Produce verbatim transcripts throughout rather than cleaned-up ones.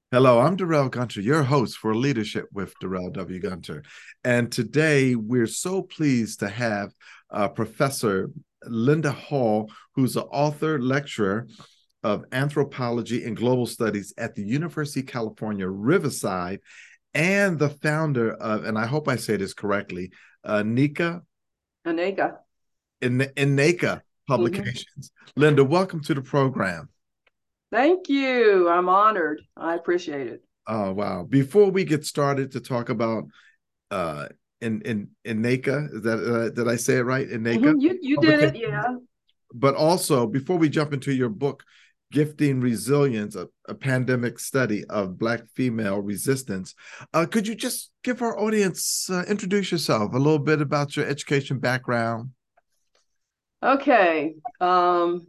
Hello, I'm Darrell Gunter, your host for Leadership with Darrell W. Gunter. And today we're so pleased to have uh, Professor Linda Hall, who's an author, lecturer of anthropology and global studies at the University of California, Riverside, and the founder of, and I hope I say this correctly, uh, Nika, Aneka. In, Ineka hmm Publications. Linda, welcome to the program. Thank you. I'm honored. I appreciate it. Oh, wow. Before we get started to talk about uh in in Ineka. Is that uh, did I say it right? Ineka hmm You you did it. publications. Yeah. But also, before we jump into your book, Gifting Resilience, a, a pandemic study of Black female resistance, uh, could you just give our audience uh, introduce yourself, a little bit about your education background? Okay. Um,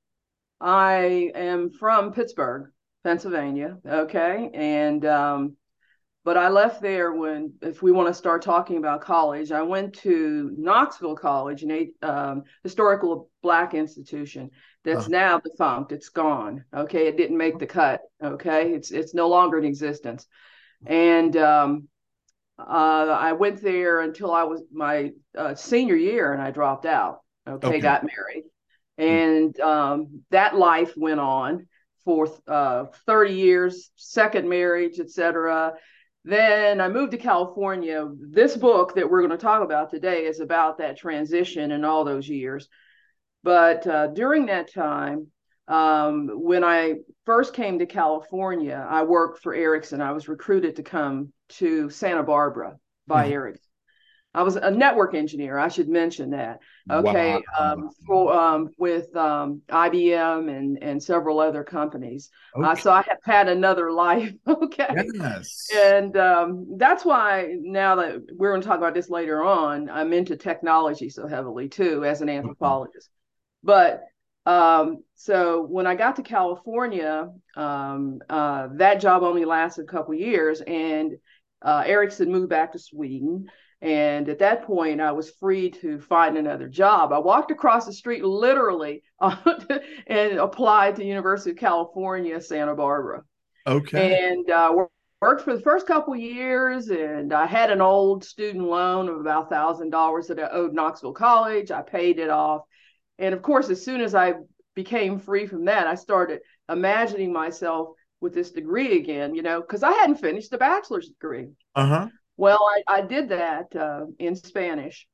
I am from Pittsburgh, Pennsylvania. Okay, and um, but I left there when, if we want to start talking about college, I went to Knoxville College, an a um, historical Black institution that's Uh, now defunct. It's gone. Okay, it didn't make the cut. Okay, it's it's no longer in existence. And um, uh, I went there until I was my uh, senior year, and I dropped out. Okay, okay. got married, and um, that life went on for uh, thirty years, second marriage, et cetera. Then I moved to California. This book that we're going to talk about today is about that transition and all those years. But uh, during that time, um, when I first came to California, I worked for Ericsson. I was recruited to come to Santa Barbara by Mhm. Ericsson. I was a network engineer. I should mention that. Wow. Okay, um, for um, with um, I B M and and several other companies. Uh, Okay. so I have had another life. Okay, Yes. and um, that's why now that we're going to talk about this later on, I'm into technology so heavily too as an Okay. anthropologist. But um, so when I got to California, um, uh, that job only lasted a couple of years, and uh, Ericsson moved back to Sweden. And at that point, I was free to find another job. I walked across the street literally uh, and applied to University of California, Santa Barbara, Okay. and uh, worked for the first couple of years. And I had an old student loan of about a thousand dollars that I owed Knoxville College. I paid it off, and of course, as soon as I became free from that, I started imagining myself with this degree again, you know, because I hadn't finished a bachelor's degree. Uh-huh. Well, I, I did that uh, in Spanish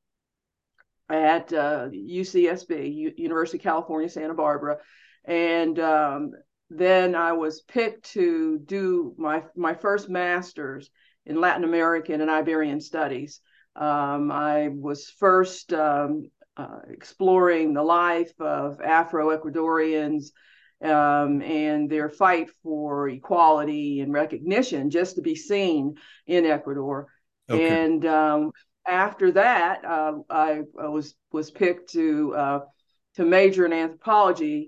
at uh, U C S B, U- University of California, Santa Barbara. And um, then I was picked to do my, my first master's in Latin American and Iberian studies. Um, I was first um, uh, exploring the life of Afro Ecuadorians um, and their fight for equality and recognition just to be seen in Ecuador. Okay. And um, after that, uh, I, I was was picked to uh, to major in anthropology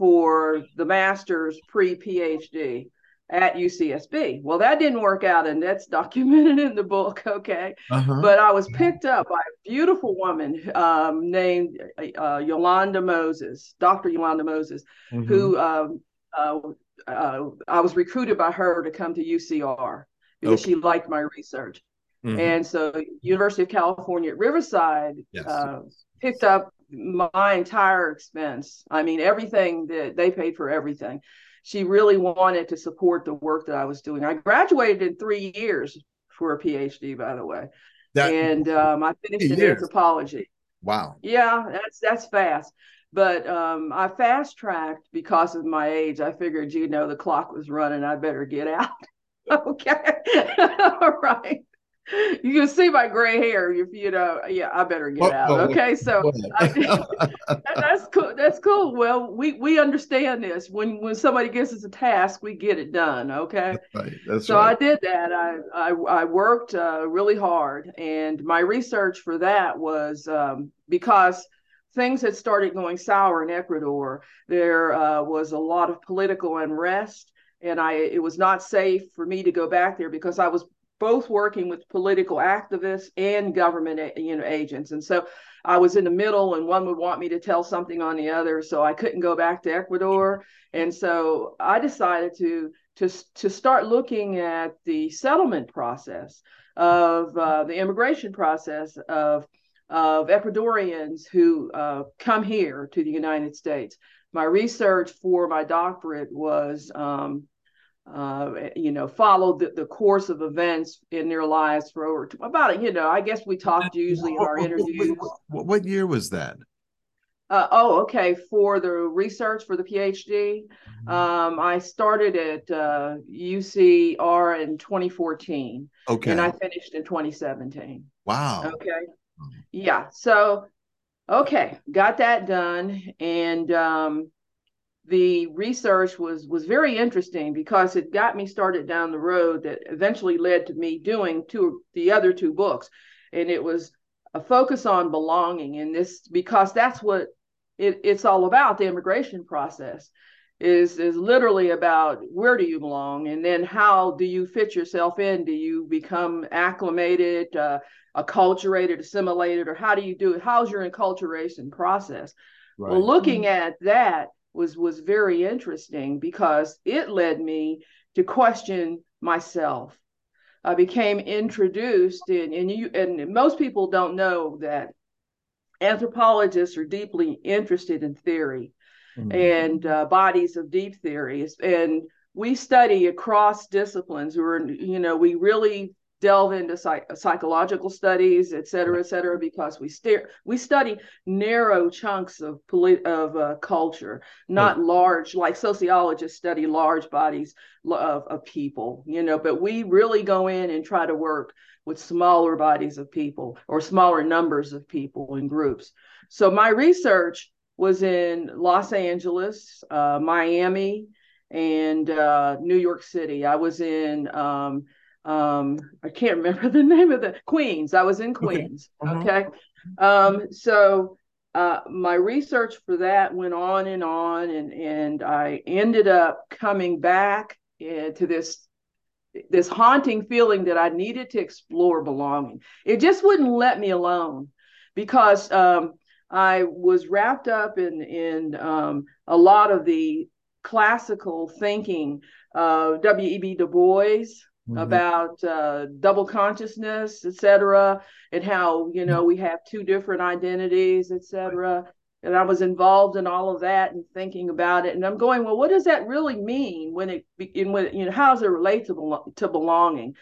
for the master's pre PhD at U C S B. Well, that didn't work out, and that's documented in the book. Okay, Uh-huh. but I was picked up by a beautiful woman um, named uh, Yolanda Moses, Doctor Yolanda Moses, Mm-hmm. who um, uh, uh, I was recruited by her to come to U C R because Okay. she liked my research. Mm-hmm. And so University of California at Riverside Yes. uh, picked up my entire expense. I mean, everything that they paid for everything. She really wanted to support the work that I was doing. I graduated in three years for a PhD, by the way, That and um, I finished in years. anthropology. Wow. Yeah, that's that's fast. But um, I fast tracked because of my age. I figured, you know, the clock was running. I better get out. Okay. All right. You can see my gray hair if you know. Yeah, I better get What, out. what, what, Okay, so I, what? that's cool. That's cool. Well, we we understand this. When when somebody gives us a task, we get it done. Okay, That's right. That's so right. I did that. I I, I worked uh, really hard, and my research for that was um, because things had started going sour in Ecuador. There uh, was a lot of political unrest, and I it was not safe for me to go back there because I was both working with political activists and government you know agents, and so I was in the middle, and one would want me to tell something on the other, so I couldn't go back to Ecuador, and so I decided to to, to start looking at the settlement process of uh, the immigration process of, of Ecuadorians who uh, come here to the United States. My research for my doctorate was, um, uh, you know, followed the, the course of events in their lives for over about, you know, I guess we talked usually in our interviews. What, what year was that? Uh, oh, okay. For the research for the PhD, um, I started at uh, U C R in twenty fourteen, okay, and I finished in twenty seventeen. Wow. Okay. Yeah. So, okay, got that done, and um, the research was was very interesting because it got me started down the road that eventually led to me doing two the other two books, and it was a focus on belonging. And this because that's what It, it's all about. The immigration process is is literally about where do you belong, and then how do you fit yourself in? Do you become acclimated, uh, acculturated, assimilated, or how do you do it? How's your enculturation process? Right. Well, looking at that was was very interesting because it led me to question myself. I became introduced in, and you and most people don't know that anthropologists are deeply interested in theory mm-hmm. and uh, bodies of deep theories, and we study across disciplines. We're, you know, we really delve into psych- psychological studies, et cetera, et cetera, because we stare, we study narrow chunks of polit- of uh, culture, not okay. large, like sociologists study large bodies of, of people, you know, but we really go in and try to work with smaller bodies of people or smaller numbers of people in groups. So my research was in Los Angeles, uh, Miami, and uh, New York City. I was in, um, um, I can't remember the name of the, Queens. I was in Queens, okay? Uh-huh. okay? Um, so uh, my research for that went on and on, and, and I ended up coming back uh, to this this haunting feeling that I needed to explore belonging. It just wouldn't let me alone because um, I was wrapped up in, in um, a lot of the classical thinking of W E B Du Bois mm-hmm. about uh, double consciousness, et cetera, and how, you know, we have two different identities, et cetera. And I was involved in all of that and thinking about it. And I'm going, well, what does that really mean when it, in when, you know, how does it relate to, to belonging?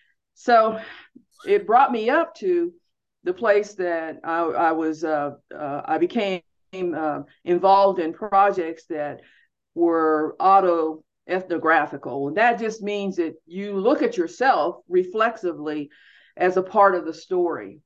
So it brought me up to the place that I, I was, uh, uh, I became uh, involved in projects that were auto-ethnographical. And that just means that you look at yourself reflexively as a part of the story.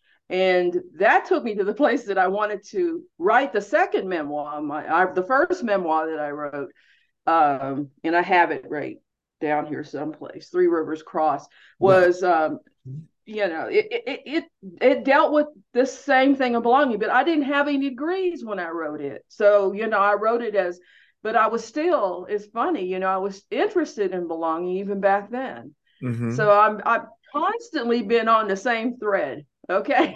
And that took me to the place that I wanted to write the second memoir. My, I, the first memoir that I wrote, um, and I have it right down here someplace, Three Rivers Cross, was, um, you know, it, it, it, it dealt with this same thing of belonging, but I didn't have any degrees when I wrote it. So, you know, I wrote it as, but I was still, it's funny, you know, I was interested in belonging even back then. Mm-hmm. So I'm, I've constantly been on the same thread. Okay.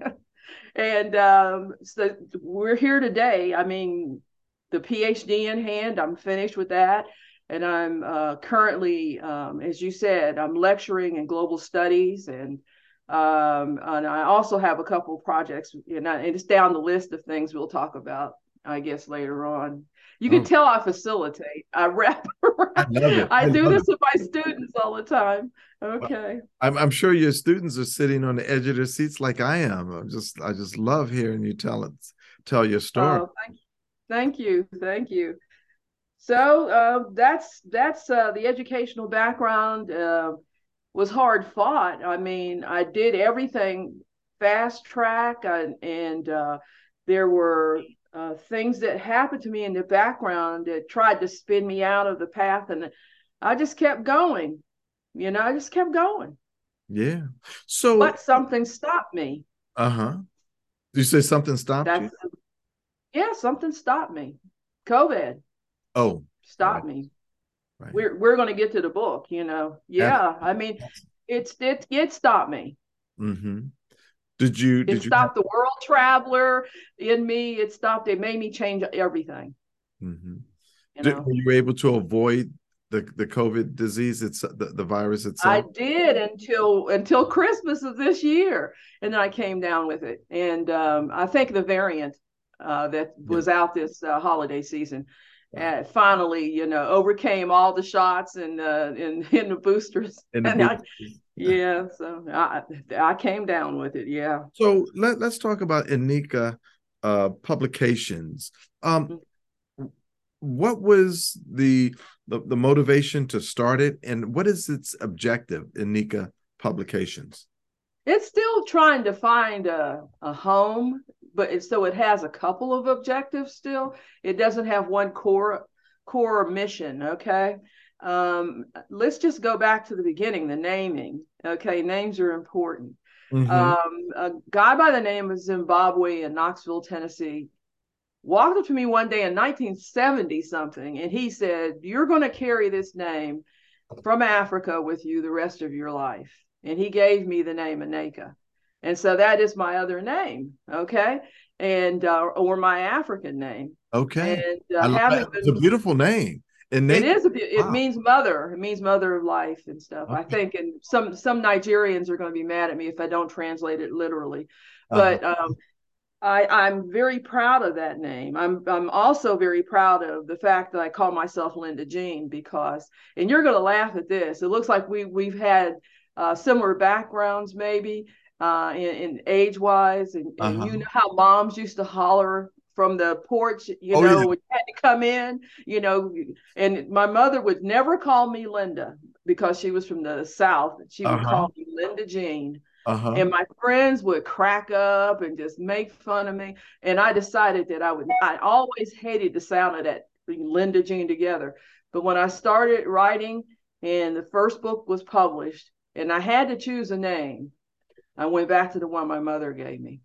And um, so we're here today. I mean, the PhD in hand, I'm finished with that. And I'm uh, currently, um, as you said, I'm lecturing in global studies. And um, and I also have a couple of projects, and, I, and it's down the list of things we'll talk about, I guess, later on. You can oh. tell I facilitate. I wrap around. I love it. I, I do this it. with my students all the time. Okay. I'm, I'm sure your students are sitting on the edge of their seats like I am. I'm just, I just love hearing you tell it, tell your story. Oh, thank you. Thank you. Thank you. So uh, that's that's uh, the educational background. Uh, was hard fought. I mean, I did everything fast track, and, and uh, there were uh, things that happened to me in the background that tried to spin me out of the path, and I just kept going. You know, I just kept going. Yeah. So, but something stopped me. Uh huh. Did you say something stopped That's, you? Yeah, something stopped me. COVID. Oh, stopped right. me. Right. We're we're going to get to the book, you know. Yeah, Absolutely. I mean, it's it it stopped me. Mm-hmm. Did you? Did it stopped you have... the world traveler in me. It stopped. It made me change everything. Mm-hmm. You did, know? Were you able to avoid the the COVID disease, it's the, the virus I itself? did until until Christmas of this year, and then I came down with it. And um, I think the variant uh, that Yeah. was out this uh, holiday season Wow. uh, finally, you know, overcame all the shots and uh, in in the boosters. And the And I, boosters. yeah, so I I came down with it. Yeah. So let, let's talk about Inika uh, Publications. Um, what was the, the the motivation to start it, and what is its objective, Inika Publications? It's still trying to find a, a home, but it, so it has a couple of objectives still. It doesn't have one core core mission, okay? Um, let's just go back to the beginning, the naming. Okay, names are important. Mm-hmm. Um, a guy by the name of Zimbabwe in Knoxville, Tennessee, walked up to me one day in nineteen seventy something, and he said, "You're going to carry this name from Africa with you the rest of your life." And he gave me the name Aneka. And so that is my other name, okay? And uh, or my African name. Okay. And uh, I love having that. It's a been, beautiful name. it Inika. is a, it Wow. means mother. It means mother of life and stuff. I Okay. think, and some some Nigerians are going to be mad at me if I don't translate it literally. Uh-huh. But um, I, I'm very proud of that name. I'm I'm also very proud of the fact that I call myself Linda Jean because, and you're going to laugh at this. It looks like we we've had uh, similar backgrounds, maybe uh, in, in age wise, and, and Uh-huh. you know how moms used to holler from the porch, you Oh know, yeah. when you had to come in, you know, and my mother would never call me Linda because she was from the South. She would Uh-huh. call me Linda Jean. Uh-huh. And my friends would crack up and just make fun of me. And I decided that I would, I always hated the sound of that Linda Jean together. But when I started writing and the first book was published and I had to choose a name, I went back to the one my mother gave me.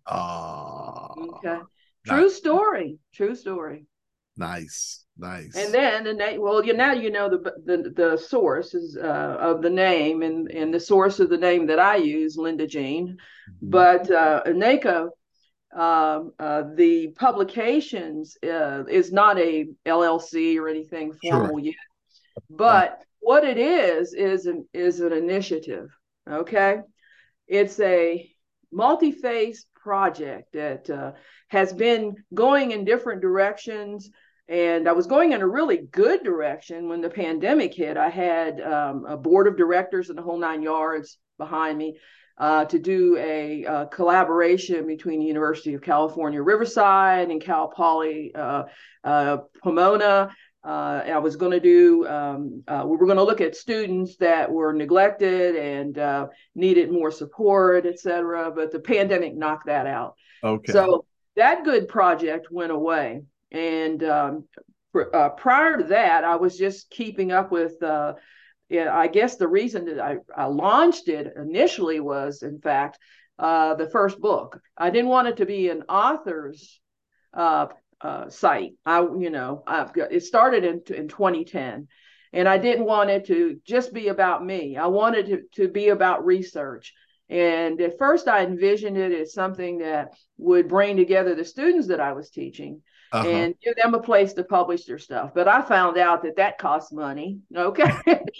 Oh, Okay. nice, True story. True story. nice, And nice. then the name, well, you now you know the the the source is uh, of the name, and and the source of the name that I use, Linda Jean, Mhm. but uh, Aneka, um, uh, the publications uh, is not a L L C or anything Sure. formal yet, Uh, but what it is is an is an initiative. Okay, it's a multi-phase project that uh, has been going in different directions. And I was going in a really good direction when the pandemic hit. I had um, a board of directors and the whole nine yards behind me uh, to do a, a collaboration between the University of California, Riverside and Cal Poly uh, uh, Pomona. Uh, I was going to do, um, uh, we were going to look at students that were neglected and uh, needed more support, et cetera. But the pandemic knocked that out. okay. So that good project went away. And um, pr- uh, prior to that, I was just keeping up with, uh, yeah, I guess the reason that I, I launched it initially was, in fact, uh, the first book. I didn't want it to be an author's uh, uh, site. I, you know, I've got, it started in, in twenty ten. And I didn't want it to just be about me. I wanted it to, to be about research. And at first, I envisioned it as something that would bring together the students that I was teaching Uh-huh. and give them a place to publish their stuff. But I found out that that costs money. Okay.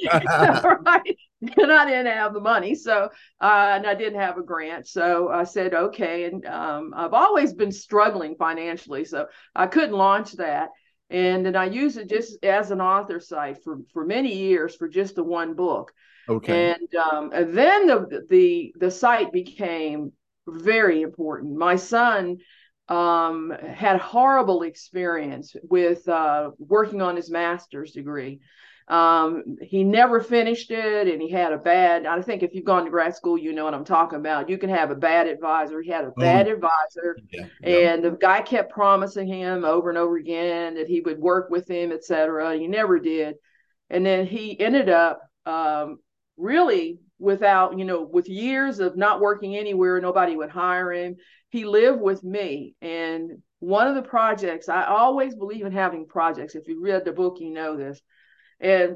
Right. And I didn't have the money. So, uh, and I didn't have a grant. So I said, okay. And um, I've always been struggling financially. So I couldn't launch that. And then I used it just as an author site for, for many years for just the one book. Okay. And, um, and then the, the, the site became very important. My son um, had a horrible experience with uh, working on his master's degree. Um, he never finished it, and he had a bad, I think if you've gone to grad school, you know what I'm talking about. You can have a bad advisor. He had a Oh bad advisor, yeah. Yeah. and the guy kept promising him over and over again that he would work with him, et cetera. He never did. And then he ended up um, really without, you know, with years of not working anywhere, nobody would hire him. He lived with me. And one of the projects, I always believe in having projects. If you read the book, you know this. And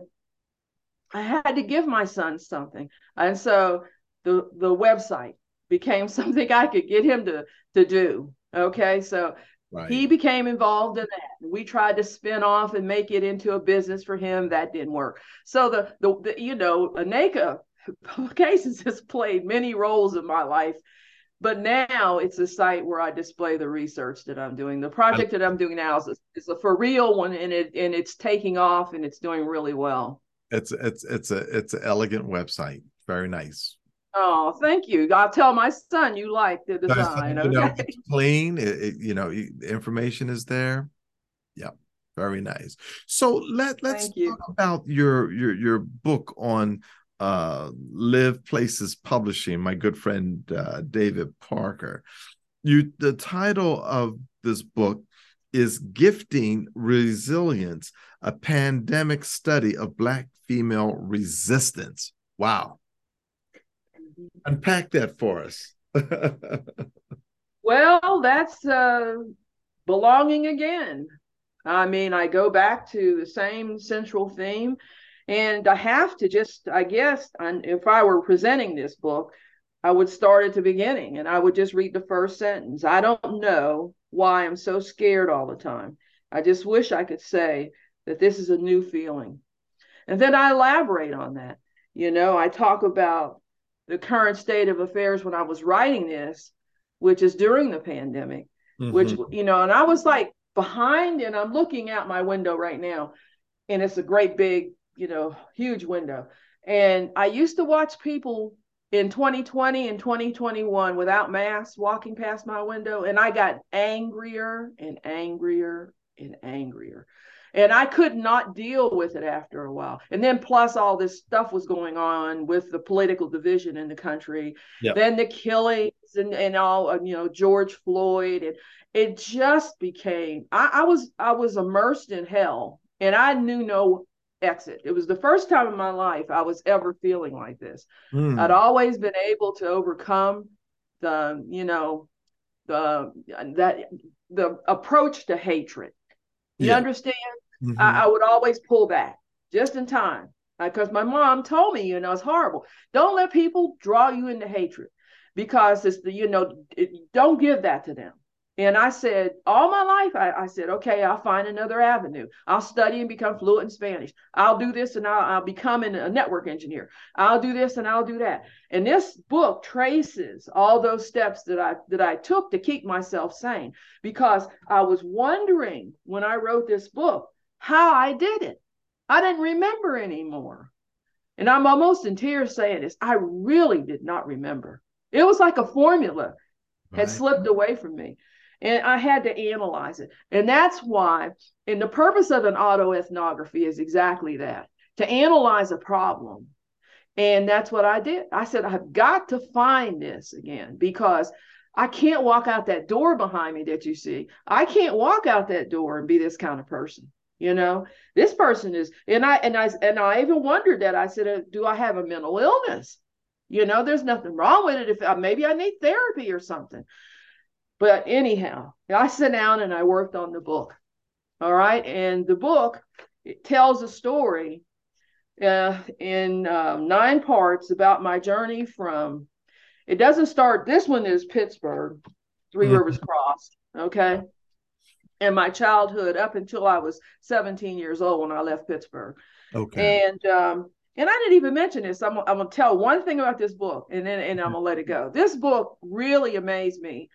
I had to give my son something. And so the the website became something I could get him to, to do. Okay. So He Right. became involved in that. We tried to spin off and make it into a business for him. That didn't work. So the the, the you know, ANACA Publications has played many roles in my life, but now it's a site where I display the research that I'm doing. The project that I'm doing now is a, is a for real one, and it and it's taking off and it's doing really well. It's it's it's a it's an elegant website. Very nice. Oh, thank you. I'll tell my son you like the design. You know, Okay. it's clean. It, it, you know, the information is there. Yeah, very nice. So let let's Thank you. talk about your your your book on uh Live Places Publishing. My good friend uh, David Parker. You the title of this book is Gifting Resilience, a pandemic study of Black female resistance. Wow. Unpack that for us. Well, that's uh, belonging again. I mean, I go back to the same central theme, and I have to just, I guess, if I were presenting this book, I would start at the beginning and I would just read the first sentence. I don't know why I'm so scared all the time. I just wish I could say that this is a new feeling. And then I elaborate on that. You know, I talk about the current state of affairs when I was writing this, which is during the pandemic, mm-hmm. which, you know, and I was like behind, and I'm looking out my window right now, and it's a great big, you know, huge window. And I used to watch people in twenty twenty and twenty twenty-one without masks walking past my window, and I got angrier and angrier and angrier. And I could not deal with it after a while. And then plus all this stuff was going on with the political division in the country, yep. Then the killings and, and all, you know, George Floyd. And it just became, I, I was, I was immersed in hell, and I knew no exit. It was the first time in my life I was ever feeling like this. Mm. I'd always been able to overcome the, you know, the, that, the approach to hatred. You yeah. understand? Mm-hmm. I, I would always pull back just in time, because my mom told me, you know, it's horrible. Don't let people draw you into hatred, because it's the, you know, it, don't give that to them. And I said, all my life, I, I said, okay, I'll find another avenue. I'll study and become fluent in Spanish. I'll do this and I'll, I'll become a network engineer. I'll do this and I'll do that. And this book traces all those steps that I that I took to keep myself sane, because I was wondering when I wrote this book how I did it. I didn't remember anymore. And I'm almost in tears saying this. I really did not remember. It was like a formula had right. slipped away from me. And I had to analyze it. And that's why, and the purpose of an autoethnography is exactly that, to analyze a problem. And that's what I did. I said, I've got to find this again, because I can't walk out that door behind me that you see. I can't walk out that door and be this kind of person. You know, this person is, and I, and I, and I even wondered that. I said, do I have a mental illness? You know, there's nothing wrong with it. If I, maybe I need therapy or something. But anyhow, I sat down and I worked on the book. All right. And the book, it tells a story uh, in um, nine parts about my journey from, it doesn't start, this one is Pittsburgh, Three mm-hmm. Rivers Crossed. Okay. And my childhood up until I was seventeen years old when I left Pittsburgh. Okay. And, um, and I didn't even mention this. I'm, I'm going to tell one thing about this book, and then and I'm going to let it go. This book really amazed me.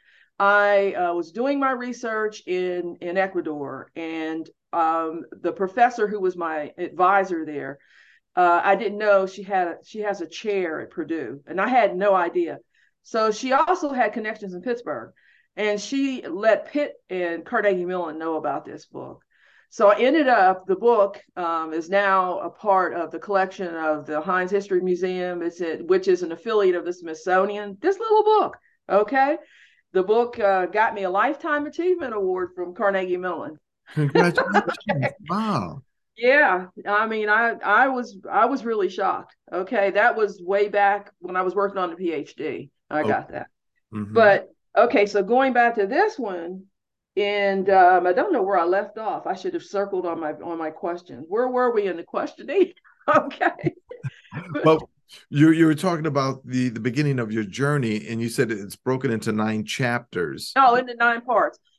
I uh, was doing my research in, in Ecuador, and um, the professor who was my advisor there, uh, I didn't know she had a, she has a chair at Purdue, and I had no idea. So she also had connections in Pittsburgh, and she let Pitt and Carnegie Mellon know about this book. So I ended up, the book um, is now a part of the collection of the Heinz History Museum, it's a, which is an affiliate of the Smithsonian. This little book, okay? The book uh, got me a Lifetime Achievement Award from Carnegie Mellon. Congratulations. Okay. Wow. Yeah. I mean, I, I was I was really shocked. Okay. That was way back when I was working on the PhD. I got oh. that. Mm-hmm. But, okay, so going back to this one, and um, I don't know where I left off. I should have circled on my on my questions. Where were we in the questioning? Okay. Well, You you were talking about the, the beginning of your journey, and you said it's broken into nine chapters. No, into nine parts.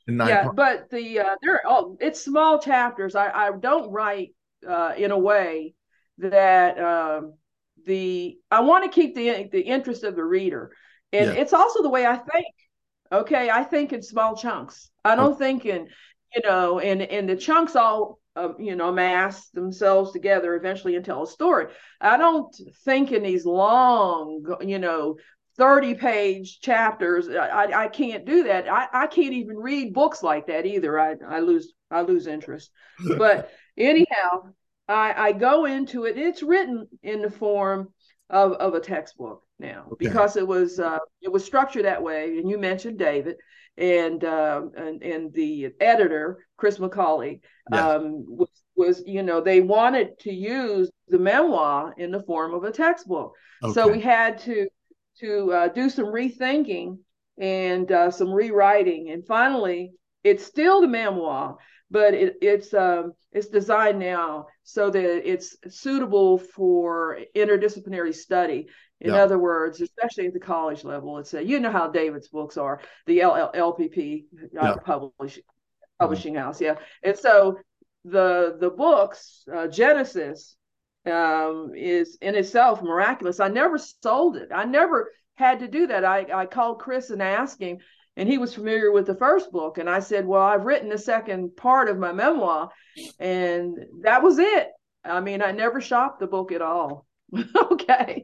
In nine Yeah, parts. but the uh, there oh, it's small chapters. I I don't write uh, in a way that um, the I want to keep the the interest of the reader, and Yeah. it's also the way I think. Okay, I think in small chunks. I Okay. don't think in, you know, and and the chunks all uh, you know mass themselves together eventually and tell a story. I don't think in these long, you know, thirty page chapters. I, I can't do that. I, I can't even read books like that either. I, I lose I lose interest. But anyhow, I, I go into it. It's written in the form of, of a textbook now Okay. because it was uh, it was structured that way. And you mentioned David and um, and, and the editor Chris McCauley Yes. um, was was you know they wanted to use the memoir in the form of a textbook. So Okay. we had to to uh, do some rethinking and uh, some rewriting, and finally, it's still the memoir, but it, it's um, it's designed now so that it's suitable for interdisciplinary study. In Yeah. other words, especially at the college level, it's a, you know how David's books are, the L L P P uh, Yeah. publish, Mhm. publishing house, yeah. And so the the books, uh, Genesis, um, is in itself miraculous. I never sold it. I never had to do that. I, I called Chris and asked him, and he was familiar with the first book. And I said, well, I've written the second part of my memoir, and that was it. I mean, I never shopped the book at all. Okay.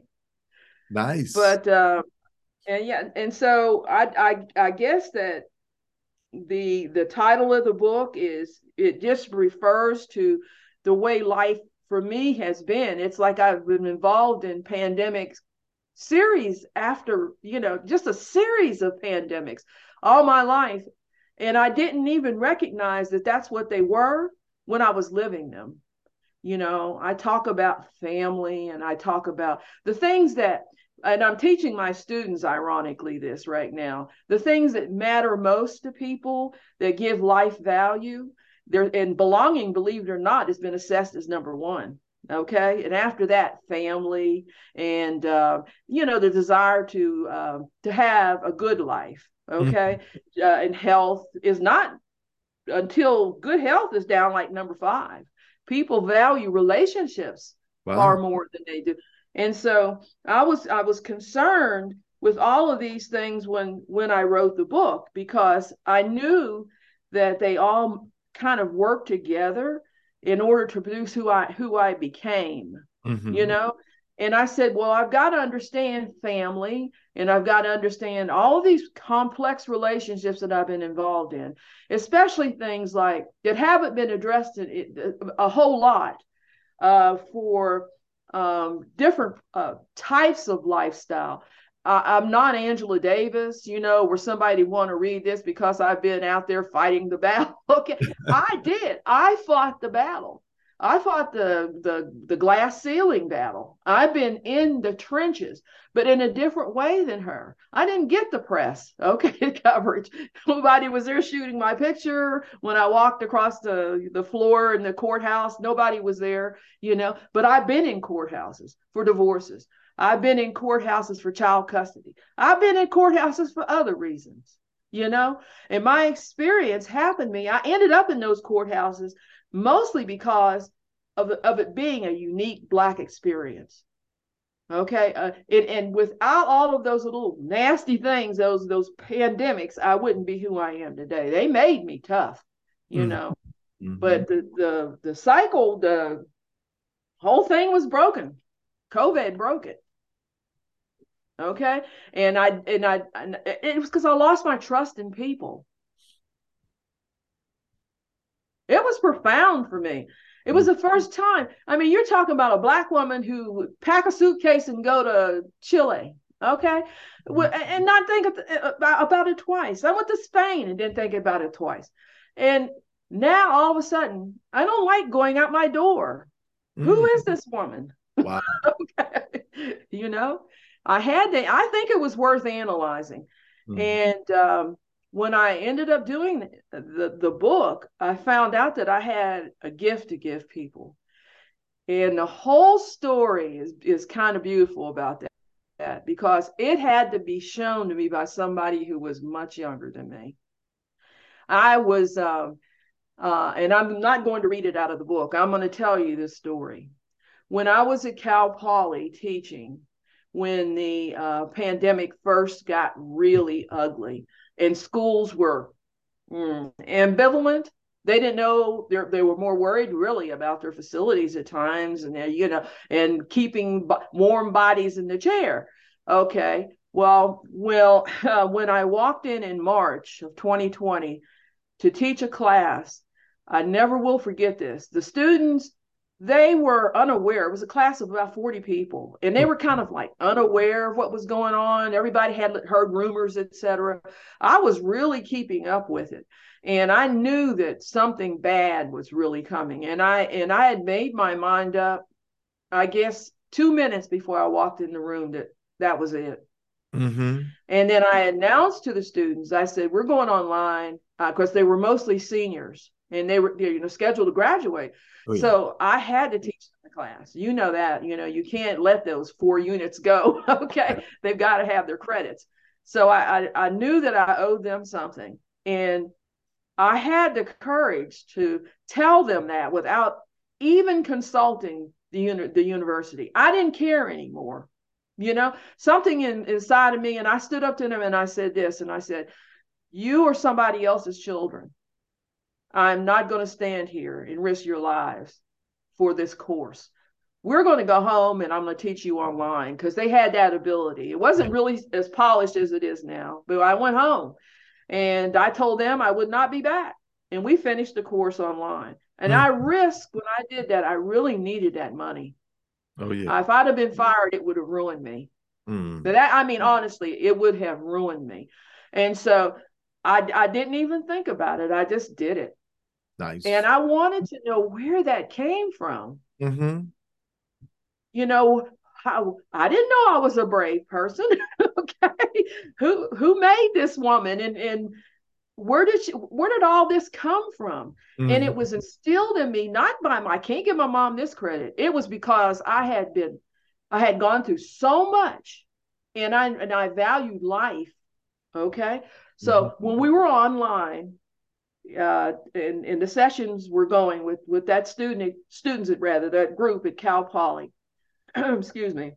Nice. But, uh, and yeah, and so I, I, I guess that the the title of the book is it just refers to the way life for me has been. It's like I've been involved in pandemics series after, you know, just a series of pandemics all my life, and I didn't even recognize that that's what they were when I was living them. You know, I talk about family and I talk about the things that, and I'm teaching my students, ironically, this right now, the things that matter most to people that give life value. There and belonging, believe it or not, has been assessed as number one. Okay. And after that, family and, uh, you know, the desire to, uh, to have a good life. Mhm. Okay. Uh, and health is not until good health is down like number five. People value relationships far Wow. more than they do. And so I was I was concerned with all of these things when when I wrote the book because I knew that they all kind of work together in order to produce who I who I became, you Hmm. know? And I said, well, I've got to understand family and I've got to understand all of these complex relationships that I've been involved in, especially things like that haven't been addressed in, a whole lot uh, for um, different uh, types of lifestyle. Uh, I'm not Angela Davis, you know, where somebody want to read this because I've been out there fighting the battle. Okay, I did. I fought the battle. I fought the, the the glass ceiling battle. I've been in the trenches, but in a different way than her. I didn't get the press, okay, coverage. Nobody was there shooting my picture when I walked across the, the floor in the courthouse. Nobody was there, you know. But I've been in courthouses for divorces. I've been in courthouses for child custody. I've been in courthouses for other reasons, you know. And my experience happened to me. I ended up in those courthouses mostly because of, of it being a unique Black experience. Okay, uh, it, and without all of those little nasty things, those those pandemics, I wouldn't be who I am today. They made me tough, you know. Hmm. But the the the cycle, the whole thing was broken. COVID broke it. Okay, and I and I and it was because I lost my trust in people. It was profound for me. It was the first time. I mean, you're talking about a Black woman who would pack a suitcase and go to Chile, okay, and not think about, about it twice. I went to Spain and didn't think about it twice. And now all of a sudden, I don't like going out my door. Who Mm. is this woman? Wow. Okay. You know, I had to, I think it was worth analyzing. Mhm. And um, when I ended up doing the, the, the book, I found out that I had a gift to give people. And the whole story is, is kind of beautiful about that, that because it had to be shown to me by somebody who was much younger than me. I was, um, uh, and I'm not going to read it out of the book. I'm going to tell you this story. When I was at Cal Poly teaching, when the uh, pandemic first got really ugly and schools were mm, ambivalent, they didn't know, they were more worried really about their facilities at times, and you know, and keeping warm bodies in the chair. Okay, well, well, uh, when I walked in in March of twenty twenty to teach a class, I never will forget this. The students, they were unaware. It was a class of about forty people, and they were kind of like unaware of what was going on. Everybody had heard rumors, et cetera. I was really keeping up with it, and I knew that something bad was really coming. And I and I had made my mind up, I guess, two minutes before I walked in the room that that was it. Mm-hmm. And then I announced to the students, I said, we're going online, because uh, they were mostly seniors and they were, you know, scheduled to graduate. Oh, yeah. So I had to teach the class. You know that, you know, you can't let those four units go. Okay. They've got to have their credits. So I, I, I knew that I owed them something. And I had the courage to tell them that without even consulting the, uni- the university. I didn't care anymore. You know, something in, inside of me. And I stood up to them and I said this, and I said, you are somebody else's children. I'm not going to stand here and risk your lives for this course. We're going to go home and I'm going to teach you online, because they had that ability. It wasn't really as polished as it is now, but I went home and I told them I would not be back. And we finished the course online. And mm. I risked, when I did that, I really needed that money. Oh, yeah. Uh, if I'd have been fired, it would have ruined me. Mm. But that, I mean, honestly, it would have ruined me. And so I, I didn't even think about it. I just did it. Nice. And I wanted to know where that came from. Mm-hmm. You know, how I didn't know I was a brave person. Okay. Who who made this woman? And and where did she, where did all this come from? Mm-hmm. And it was instilled in me, not by my, I can't give my mom this credit. It was because I had been, I had gone through so much, and I, and I valued life. Okay. So mm-hmm. when we were online, uh, and, and the sessions were going with, with that student, students at rather, that group at Cal Poly, excuse me,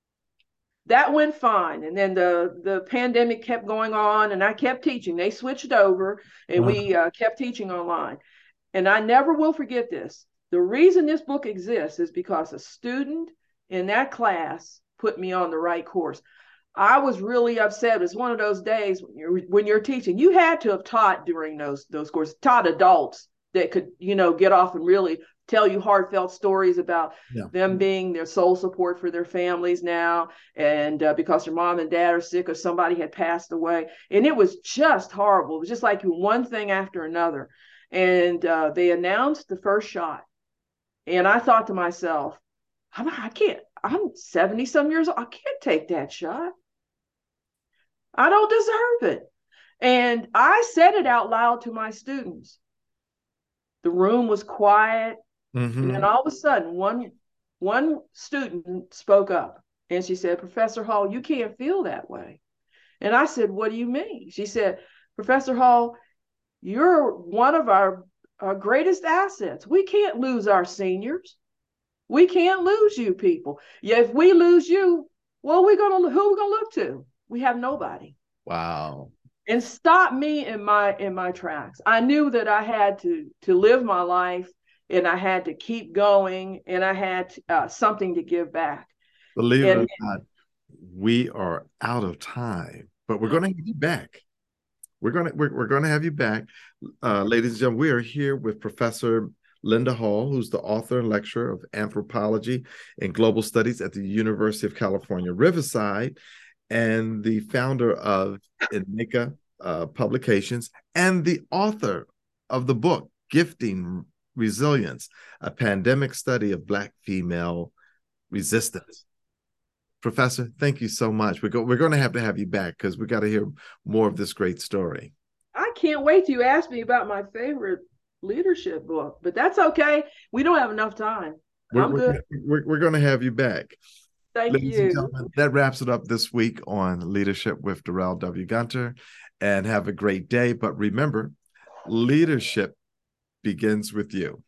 that went fine. And then the, the pandemic kept going on, and I kept teaching. They switched over, and uh-huh. we uh, kept teaching online. And I never will forget this. The reason this book exists is because a student in that class put me on the right course. I was really upset. It was one of those days when you're, when you're teaching, you had to have taught during those, those courses, taught adults that could, you know, get off and really tell you heartfelt stories about yeah. them being their sole support for their families now. And uh, because their mom and dad are sick, or somebody had passed away. And it was just horrible. It was just like one thing after another. And uh, they announced the first shot. And I thought to myself, I'm, I can't, I'm seventy some years old. I can't take that shot. I don't deserve it. And I said it out loud to my students. The room was quiet. Mm-hmm. And then all of a sudden, one, one student spoke up, and she said, Professor Hall, you can't feel that way. And I said, what do you mean? She said, Professor Hall, you're one of our, our greatest assets. We can't lose our seniors. We can't lose you people. Yeah, if we lose you, well, we're gonna who are we gonna look to? We have nobody. Wow. And stop me in my in my tracks. I knew that I had to to live my life, and I had to keep going, and I had uh, something to give back. Believe and, it or not, we are out of time, but we're going to have you back. We're going to we're, we're going to have you back, uh, ladies and gentlemen. We are here with Professor Linda Hall, who's the author and lecturer of anthropology and global studies at the University of California, Riverside, and the founder of Inika uh, Publications, and the author of the book Gifting Resilience, a pandemic study of Black female resistance. Professor, thank you so much. We're, go we're going to have to have you back, because we got to hear more of this great story. I can't wait till you ask me about my favorite leadership book, but that's okay. We don't have enough time. We're, I'm we're, good. We're, we're going to have you back. Thank Ladies you. And gentlemen, that wraps it up this week on Leadership with Darrell W. Gunter. And have a great day. But remember, leadership begins with you.